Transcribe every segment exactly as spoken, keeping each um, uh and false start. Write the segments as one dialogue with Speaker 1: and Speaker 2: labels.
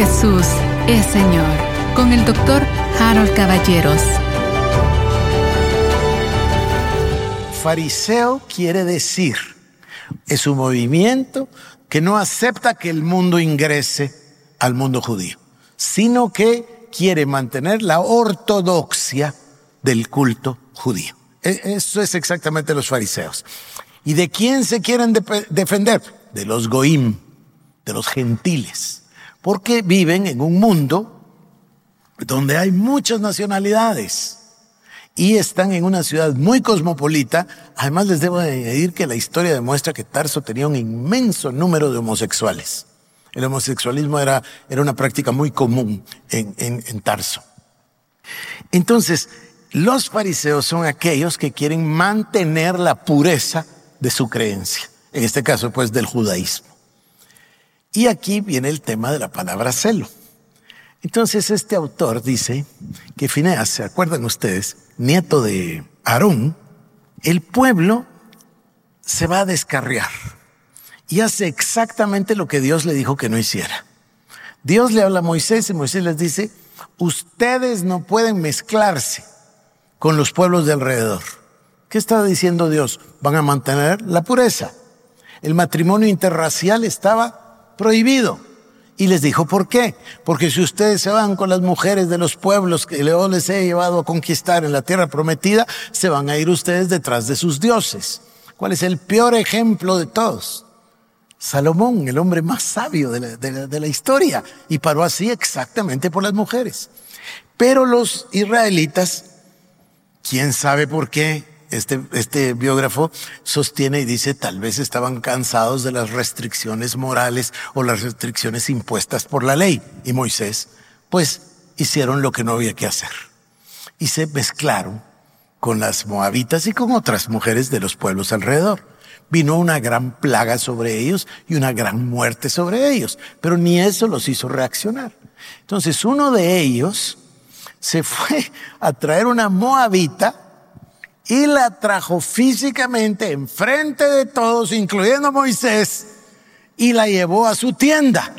Speaker 1: Jesús es Señor, con el doctor Harold Caballeros.
Speaker 2: Fariseo quiere decir, es un movimiento que no acepta que el mundo ingrese al mundo judío, sino que quiere mantener la ortodoxia del culto judío. Eso es exactamente los fariseos. ¿Y de quién se quieren de- defender? De los goim, de los gentiles, porque viven en un mundo donde hay muchas nacionalidades y están en una ciudad muy cosmopolita. Además, les debo añadir que la historia demuestra que Tarso tenía un inmenso número de homosexuales. El homosexualismo era, era una práctica muy común en, en, en Tarso. Entonces, los fariseos son aquellos que quieren mantener la pureza de su creencia, en este caso pues del judaísmo. Y aquí viene el tema de la palabra celo. Entonces este autor dice que Fineas, ¿se acuerdan ustedes? Nieto de Aarón, el pueblo se va a descarriar y hace exactamente lo que Dios le dijo que no hiciera. Dios le habla a Moisés y Moisés les dice, ustedes no pueden mezclarse con los pueblos de alrededor. ¿Qué está diciendo Dios? Van a mantener la pureza. El matrimonio interracial estaba prohibido. Y les dijo, ¿por qué? Porque si ustedes se van con las mujeres de los pueblos que yo les he llevado a conquistar en la tierra prometida, se van a ir ustedes detrás de sus dioses. ¿Cuál es el peor ejemplo de todos? Salomón, el hombre más sabio de la, de la, de la historia, y paró así exactamente por las mujeres. Pero los israelitas, quién sabe por qué, este, este biógrafo sostiene y dice, tal vez estaban cansados de las restricciones morales o las restricciones impuestas por la ley. Y Moisés, pues, hicieron lo que no había que hacer. Y se mezclaron con las moabitas y con otras mujeres de los pueblos alrededor. Vino una gran plaga sobre ellos y una gran muerte sobre ellos, pero ni eso los hizo reaccionar. Entonces uno de ellos se fue a traer una moabita y la trajo físicamente enfrente de todos, incluyendo a Moisés, y la llevó a su tienda.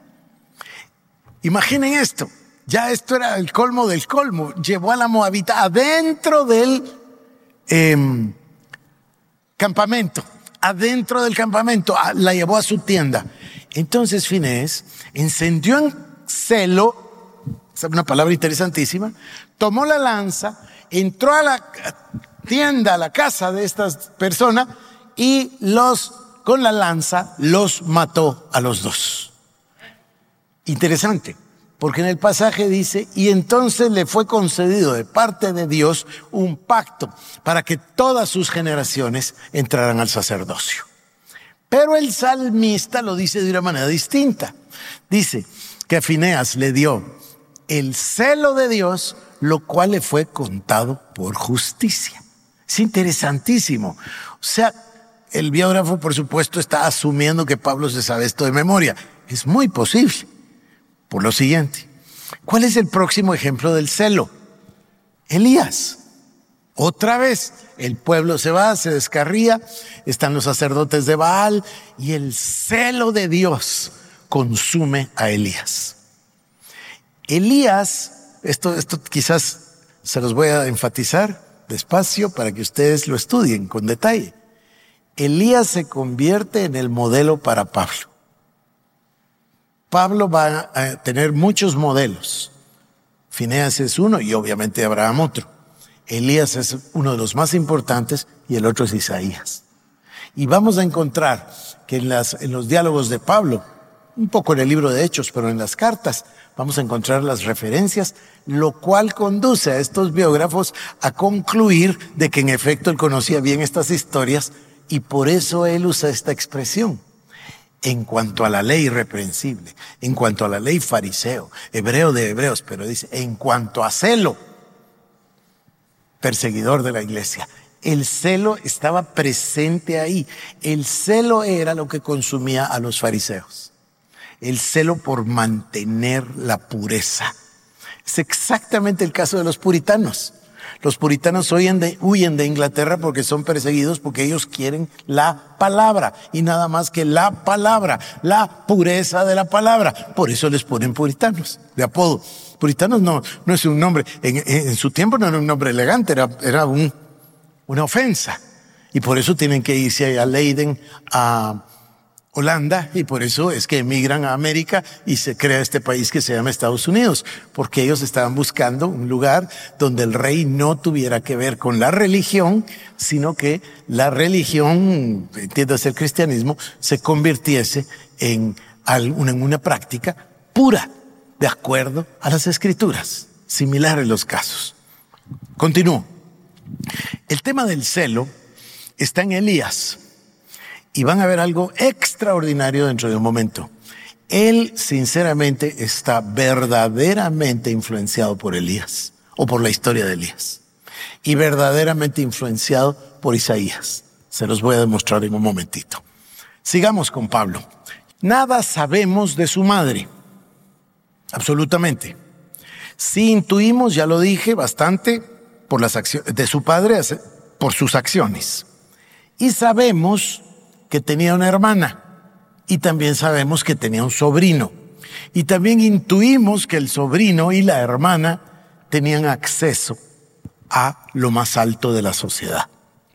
Speaker 2: Imaginen esto, ya esto era el colmo del colmo. Llevó a la moabita adentro del eh, campamento, adentro del campamento, la llevó a su tienda. Entonces Finés encendió en celo, una palabra interesantísima, tomó la lanza, entró a la tienda, a la casa de estas personas y los, con la lanza, los mató a los dos. Interesante, porque en el pasaje dice, y entonces le fue concedido de parte de Dios un pacto para que todas sus generaciones entraran al sacerdocio. Pero el salmista lo dice de una manera distinta. Dice que a Fineas le dio el celo de Dios, lo cual le fue contado por justicia. Es interesantísimo. O sea, el biógrafo, por supuesto, está asumiendo que Pablo se sabe esto de memoria. Es muy posible. Por lo siguiente, ¿cuál es el próximo ejemplo del celo? Elías. Otra vez, el pueblo se va, se descarría, están los sacerdotes de Baal y el celo de Dios consume a Elías. Elías, esto, esto quizás se los voy a enfatizar despacio para que ustedes lo estudien con detalle. Elías se convierte en el modelo para Pablo. Pablo va a tener muchos modelos. Fineas es uno y obviamente Abraham otro. Elías es uno de los más importantes y el otro es Isaías. Y vamos a encontrar que en, las, en los diálogos de Pablo, un poco en el libro de Hechos, pero en las cartas, vamos a encontrar las referencias, lo cual conduce a estos biógrafos a concluir de que en efecto él conocía bien estas historias y por eso él usa esta expresión. En cuanto a la ley irreprensible, en cuanto a la ley fariseo, hebreo de hebreos, pero dice, en cuanto a celo, perseguidor de la iglesia. El celo estaba presente ahí. El celo era lo que consumía a los fariseos. El celo por mantener la pureza. Es exactamente el caso de los puritanos. Los puritanos huyen de, huyen de Inglaterra porque son perseguidos, porque ellos quieren la palabra y nada más que la palabra, la pureza de la palabra. Por eso les ponen puritanos de apodo. Puritanos no, no es un nombre, en, en su tiempo no era un nombre elegante, era, era un, una ofensa. Y por eso tienen que irse a Leiden, a Holanda, y por eso es que emigran a América y se crea este país que se llama Estados Unidos, porque ellos estaban buscando un lugar donde el rey no tuviera que ver con la religión, sino que la religión, entiéndase el cristianismo, se convirtiese en, en una práctica pura, de acuerdo a las escrituras, similar en los casos. Continúo. El tema del celo está en Elías. Y van a ver algo extraordinario dentro de un momento. Él, sinceramente, está verdaderamente influenciado por Elías, o por la historia de Elías. Y verdaderamente influenciado por Isaías. Se los voy a demostrar en un momentito. Sigamos con Pablo. Nada sabemos de su madre. Absolutamente. Sí intuimos, ya lo dije, bastante por las acciones de su padre, por sus acciones. Y sabemos que tenía una hermana, y también sabemos que tenía un sobrino, y también intuimos que el sobrino y la hermana tenían acceso a lo más alto de la sociedad.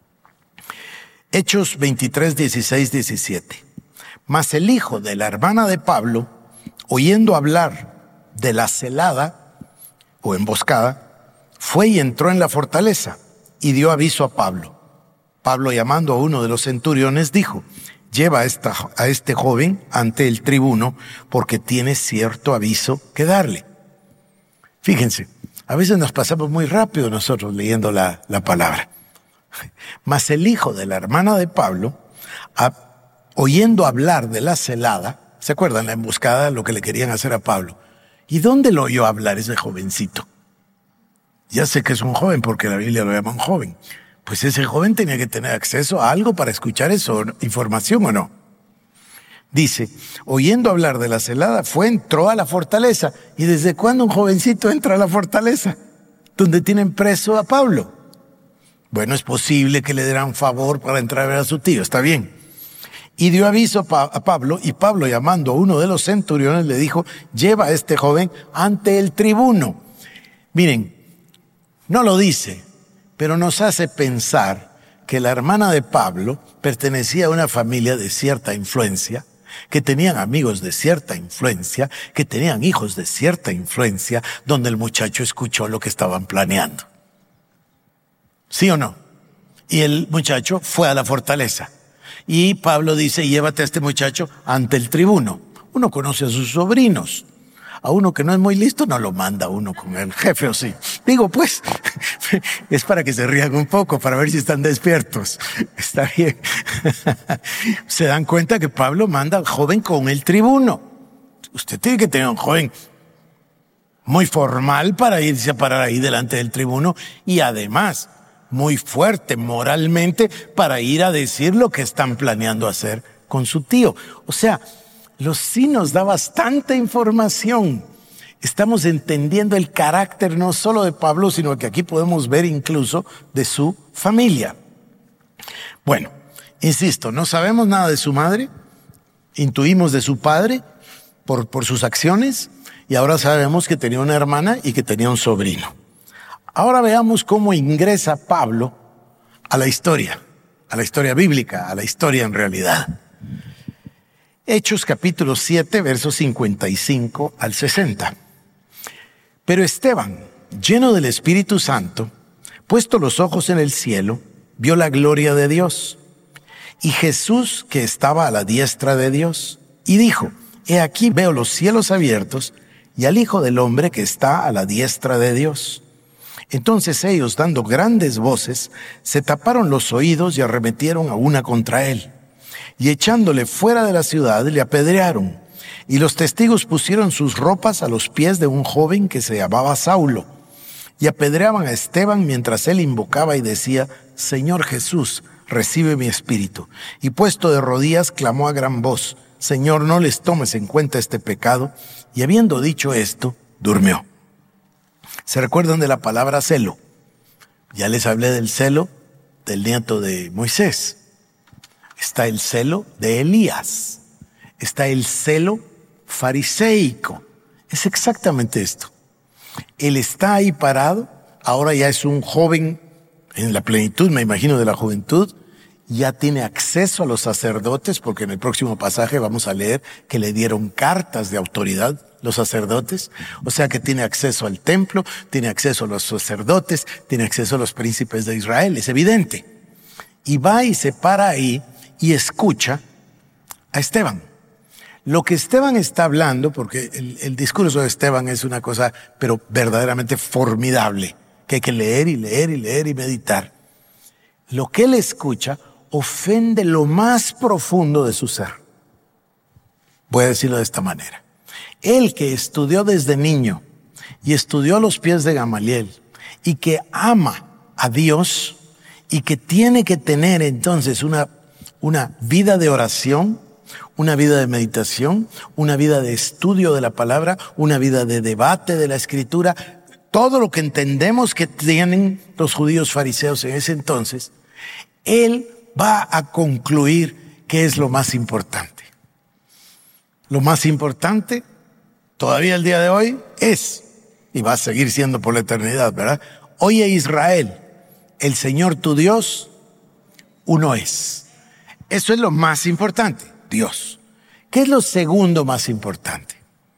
Speaker 2: Hechos veintitrés, dieciséis, diecisiete. Mas el hijo de la hermana de Pablo, oyendo hablar de la celada o emboscada, fue y entró en la fortaleza y dio aviso a Pablo. Pablo, llamando a uno de los centuriones, dijo: lleva a, esta, a este joven ante el tribuno, porque tiene cierto aviso que darle. Fíjense, a veces nos pasamos muy rápido nosotros leyendo la, la palabra. Mas el hijo de la hermana de Pablo, a, oyendo hablar de la celada, ¿se acuerdan la emboscada, lo que le querían hacer a Pablo? ¿Y dónde lo oyó hablar ese jovencito? Ya sé que es un joven porque la Biblia lo llama un joven. Pues ese joven tenía que tener acceso a algo para escuchar eso, información o no. Dice, oyendo hablar de la celada, fue, entró a la fortaleza. ¿Y desde cuándo un jovencito entra a la fortaleza? Donde tienen preso a Pablo. Bueno, es posible que le dieran favor para entrar a ver a su tío, está bien. Y dio aviso a Pablo, y Pablo, llamando a uno de los centuriones, le dijo: lleva a este joven ante el tribuno. Miren, no lo dice, pero nos hace pensar que la hermana de Pablo pertenecía a una familia de cierta influencia, que tenían amigos de cierta influencia, que tenían hijos de cierta influencia, donde el muchacho escuchó lo que estaban planeando. ¿Sí o no? Y el muchacho fue a la fortaleza. Y Pablo dice: llévate a este muchacho ante el tribuno. Uno conoce a sus sobrinos. A uno que no es muy listo no lo manda uno con el jefe, ¿o sí? Digo, pues, es para que se rían un poco, para ver si están despiertos. Está bien. Se dan cuenta que Pablo manda al joven con el tribuno. Usted tiene que tener un joven muy formal para irse a parar ahí delante del tribuno, y además muy fuerte moralmente para ir a decir lo que están planeando hacer con su tío. O sea, los sí nos da bastante información. Estamos entendiendo el carácter no solo de Pablo, sino que aquí podemos ver incluso de su familia. Bueno, insisto, no sabemos nada de su madre, intuimos de su padre por, por sus acciones, y ahora sabemos que tenía una hermana y que tenía un sobrino. Ahora veamos cómo ingresa Pablo a la historia, a la historia bíblica, a la historia en realidad. Hechos capítulo siete, versos cincuenta y cinco al sesenta. Pero Esteban, lleno del Espíritu Santo, puesto los ojos en el cielo, vio la gloria de Dios y Jesús que estaba a la diestra de Dios, y dijo: he aquí veo los cielos abiertos y al Hijo del Hombre que está a la diestra de Dios. Entonces ellos, dando grandes voces, se taparon los oídos y arremetieron a una contra él. Y echándole fuera de la ciudad, le apedrearon. Y los testigos pusieron sus ropas a los pies de un joven que se llamaba Saulo. Y apedreaban a Esteban mientras él invocaba y decía: Señor Jesús, recibe mi espíritu. Y puesto de rodillas, clamó a gran voz: Señor, no les tomes en cuenta este pecado. Y habiendo dicho esto, durmió. ¿Se recuerdan de la palabra celo? Ya les hablé del celo del nieto de Moisés. Está el celo de Elías. Está el celo fariseico. Es exactamente esto. Él está ahí parado. Ahora ya es un joven en la plenitud, me imagino, de la juventud. Ya tiene acceso a los sacerdotes, porque en el próximo pasaje vamos a leer que le dieron cartas de autoridad los sacerdotes. O sea que tiene acceso al templo, tiene acceso a los sacerdotes, tiene acceso a los príncipes de Israel, es evidente. Y va y se para ahí y escucha a Esteban. Lo que Esteban está hablando, porque el, el discurso de Esteban es una cosa, pero verdaderamente formidable, que hay que leer y leer y leer y meditar. Lo que él escucha ofende lo más profundo de su ser. Voy a decirlo de esta manera. Él que estudió desde niño y estudió a los pies de Gamaliel y que ama a Dios y que tiene que tener entonces una, una vida de oración, una vida de meditación, una vida de estudio de la palabra, una vida de debate de la escritura, todo lo que entendemos que tienen los judíos fariseos en ese entonces, él va a concluir qué es lo más importante. Lo más importante, todavía el día de hoy, es, y va a seguir siendo por la eternidad, ¿verdad? Oye Israel, el Señor tu Dios, uno es. Eso es lo más importante, Dios. ¿Qué es lo segundo más importante?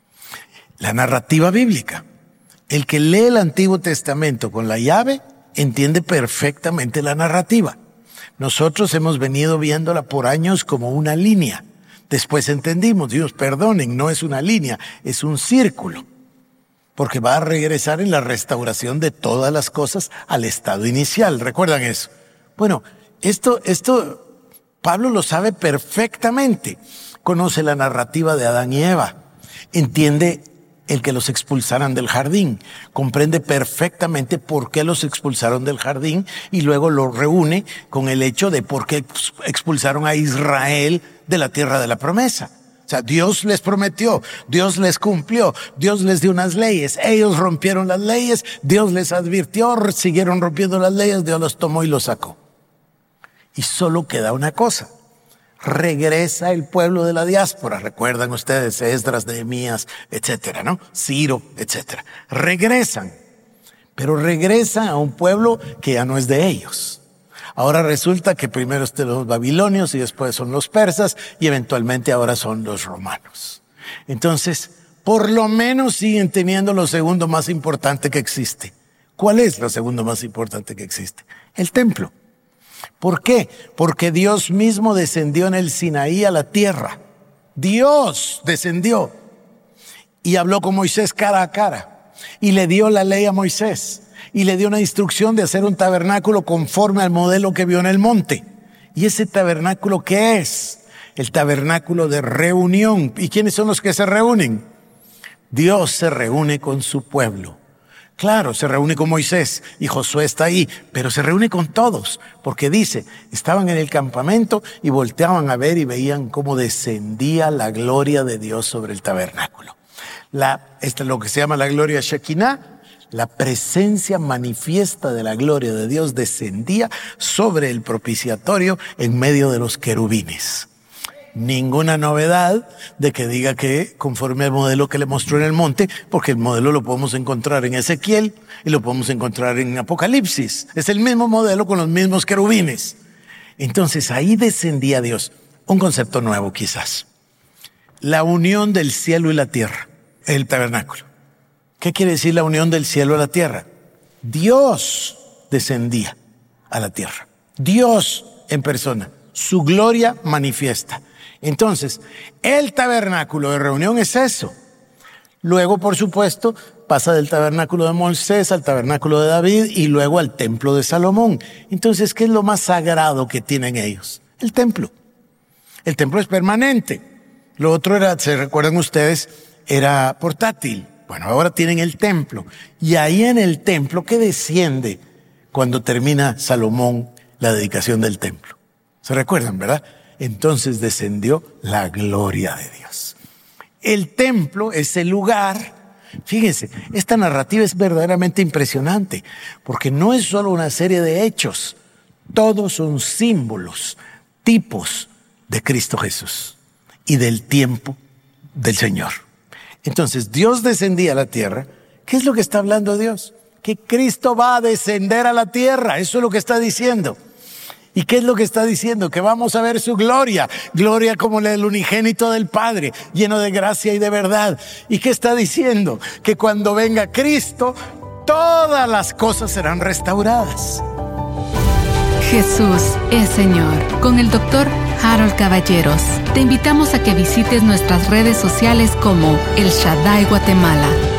Speaker 2: La narrativa bíblica. El que lee el Antiguo Testamento con la llave, entiende perfectamente la narrativa. Nosotros hemos venido viéndola por años como una línea. Después entendimos, Dios, perdonen, no es una línea, es un círculo. Porque va a regresar en la restauración de todas las cosas al estado inicial. ¿Recuerdan eso? Bueno, esto, esto Pablo lo sabe perfectamente. Conoce la narrativa de Adán y Eva. Entiende el que los expulsaran del jardín. Comprende perfectamente por qué los expulsaron del jardín y luego lo reúne con el hecho de por qué expulsaron a Israel de la tierra de la promesa. O sea, Dios les prometió, Dios les cumplió, Dios les dio unas leyes, ellos rompieron las leyes, Dios les advirtió, siguieron rompiendo las leyes, Dios los tomó y los sacó. Y solo queda una cosa. Regresa el pueblo de la diáspora, recuerdan ustedes, Esdras, Nehemías, etcétera, ¿no? Ciro, etcétera. Regresan, pero regresan a un pueblo que ya no es de ellos. Ahora resulta que primero están los babilonios y después son los persas y eventualmente ahora son los romanos. Entonces, por lo menos siguen teniendo lo segundo más importante que existe. ¿Cuál es lo segundo más importante que existe? El templo. ¿Por qué? Porque Dios mismo descendió en el Sinaí a la tierra. Dios descendió y habló con Moisés cara a cara y le dio la ley a Moisés y le dio una instrucción de hacer un tabernáculo conforme al modelo que vio en el monte. ¿Y ese tabernáculo qué es? El tabernáculo de reunión. ¿Y quiénes son los que se reúnen? Dios se reúne con su pueblo. Claro, se reúne con Moisés y Josué está ahí, pero se reúne con todos, porque dice, estaban en el campamento y volteaban a ver y veían cómo descendía la gloria de Dios sobre el tabernáculo. La, esta es lo que se llama la gloria Shekinah, la presencia manifiesta de la gloria de Dios descendía sobre el propiciatorio en medio de los querubines. Ninguna novedad de que diga que conforme al modelo que le mostró en el monte, porque el modelo lo podemos encontrar en Ezequiel y lo podemos encontrar en Apocalipsis. Es el mismo modelo con los mismos querubines. Entonces ahí descendía Dios. Un concepto nuevo quizás. La unión del cielo y la tierra, el tabernáculo. ¿Qué quiere decir la unión del cielo a la tierra? Dios descendía a la tierra. Dios en persona. Su gloria manifiesta. Entonces, el tabernáculo de reunión es eso. Luego, por supuesto, pasa del tabernáculo de Moisés al tabernáculo de David y luego al templo de Salomón. Entonces, ¿qué es lo más sagrado que tienen ellos? El templo. El templo es permanente. Lo otro era, ¿se recuerdan ustedes? Era portátil. Bueno, ahora tienen el templo. Y ahí en el templo, ¿qué desciende cuando termina Salomón la dedicación del templo? ¿Se recuerdan, verdad? Entonces descendió la gloria de Dios. El templo es el lugar Fíjense, esta narrativa es verdaderamente impresionante, porque no es solo una serie de hechos, todos son símbolos, tipos de Cristo Jesús y del tiempo del Señor. Entonces, Dios descendía a la tierra. ¿Qué es lo que está hablando Dios? Que Cristo va a descender a la tierra, eso es lo que está diciendo. ¿Y qué es lo que está diciendo? Que vamos a ver su gloria, gloria como la del unigénito del Padre, lleno de gracia y de verdad. ¿Y qué está diciendo? Que cuando venga Cristo, todas las cosas serán restauradas.
Speaker 1: Jesús es Señor, con el doctor Harold Caballeros. Te invitamos a que visites nuestras redes sociales como El Shaddai Guatemala.